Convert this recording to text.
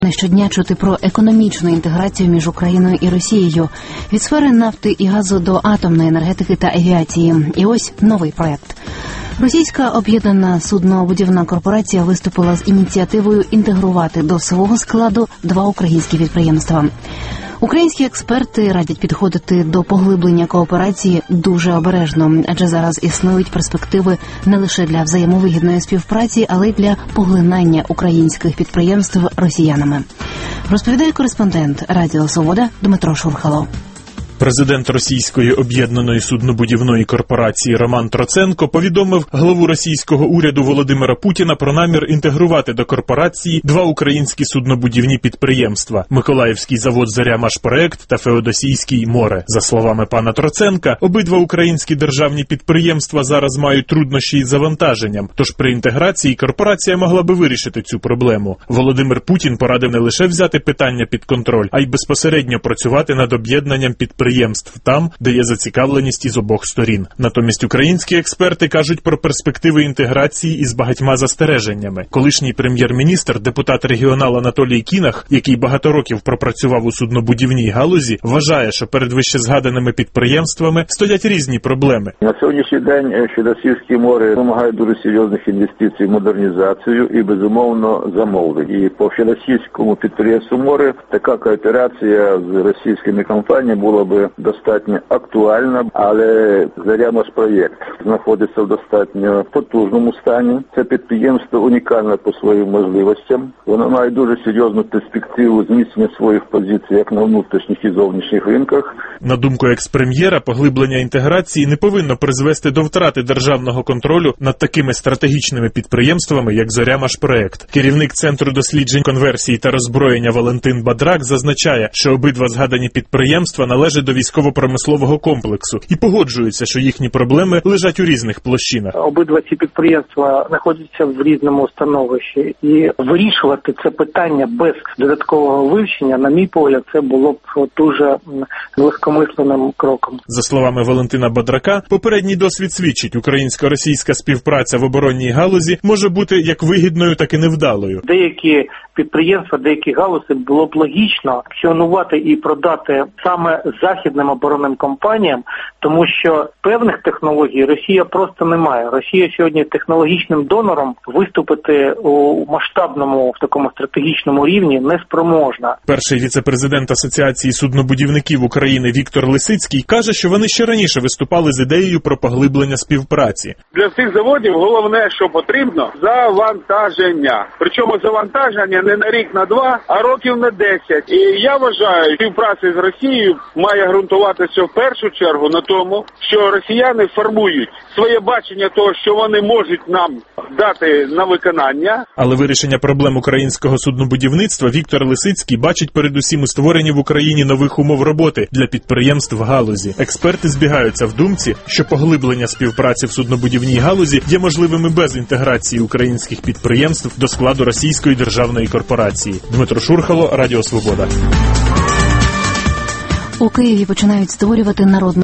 Щодня чути про економічну інтеграцію між Україною і Росією, від сфери нафти і газу до атомної енергетики та авіації. І ось новий проект. Російська об'єднана суднобудівна корпорація виступила з ініціативою інтегрувати до свого складу два українські підприємства. Українські експерти радять підходити до поглиблення кооперації дуже обережно, адже зараз існують перспективи не лише для взаємовигідної співпраці, але й для поглинання українських підприємств росіянами. Розповідає кореспондент Радіо Свобода Дмитро Шурхало. Президент Російської об'єднаної суднобудівної корпорації Роман Троценко повідомив главу російського уряду Володимира Путіна про намір інтегрувати до корпорації два українські суднобудівні підприємства – Миколаївський завод «Заря-Машпроект» та Феодосійський «Море». За словами пана Троценка, обидва українські державні підприємства зараз мають труднощі із завантаженням, тож при інтеграції корпорація могла би вирішити цю проблему. Володимир Путін порадив не лише взяти питання під контроль, а й безпосередньо працювати над об'єднанням підприємств там, де є зацікавленість із обох сторін. Натомість українські експерти кажуть про перспективи інтеграції із багатьма застереженнями. Колишній прем'єр-міністр, депутат-регіонал Анатолій Кінах, який багато років пропрацював у суднобудівній галузі, вважає, що перед вищезгаданими підприємствами стоять різні проблеми. На сьогоднішній день Феодосійське море вимагає дуже серйозних інвестицій в модернізацію і, безумовно, замовлень. І по Феодосійському підприємству море така кооперація з російськими компаніями була б достатньо актуальна, але «Заря-Машпроект» знаходиться в достатньо потужному стані. Це підприємство унікальне по своїм можливостям. Воно має дуже серйозну перспективу зміцнення своїх позицій як на внутрішніх і зовнішніх ринках. На думку екс-прем'єра, поглиблення інтеграції не повинно призвести до втрати державного контролю над такими стратегічними підприємствами, як «Заря-Машпроект». Керівник Центру досліджень конверсії та роззброєння Валентин Бадрак зазначає, що обидва згадані підприємства належать до військово-промислового комплексу і погоджуються, що їхні проблеми лежать у різних площинах. Обидва ці підприємства знаходяться в різному становищі, і вирішувати це питання без додаткового вивчення, на мій погляд, це було б дуже легкомисленим кроком. За словами Валентина Бадрака, попередній досвід свідчить, українсько-російська співпраця в оборонній галузі може бути як вигідною, так і невдалою. Деякі підприємства, деякі галузі було б логічно акціонувати і продати саме західним оборонним компаніям, тому що певних технологій Росія просто не має. Росія сьогодні технологічним донором виступити у масштабному, в такому стратегічному рівні не спроможна. Перший віце-президент Асоціації суднобудівників України Віктор Лисицький каже, що вони ще раніше виступали з ідеєю про поглиблення співпраці. Для всіх заводів головне, що потрібно – завантаження. Причому завантаження не на рік, на два, а років на 10. І я вважаю, співпраця з Росією має ґрунтуватися в першу чергу на тому, що росіяни формують своє бачення того, що вони можуть нам дати на виконання. Але вирішення проблем українського суднобудівництва Віктор Лисицький бачить передусім у створенні в Україні нових умов роботи для підприємств в галузі. Експерти збігаються в думці, що поглиблення співпраці в суднобудівній галузі є можливими без інтеграції українських підприємств до складу російської державної корпорації. Дмитро Шурхало, Радіо Свобода. У Києві починають створювати народну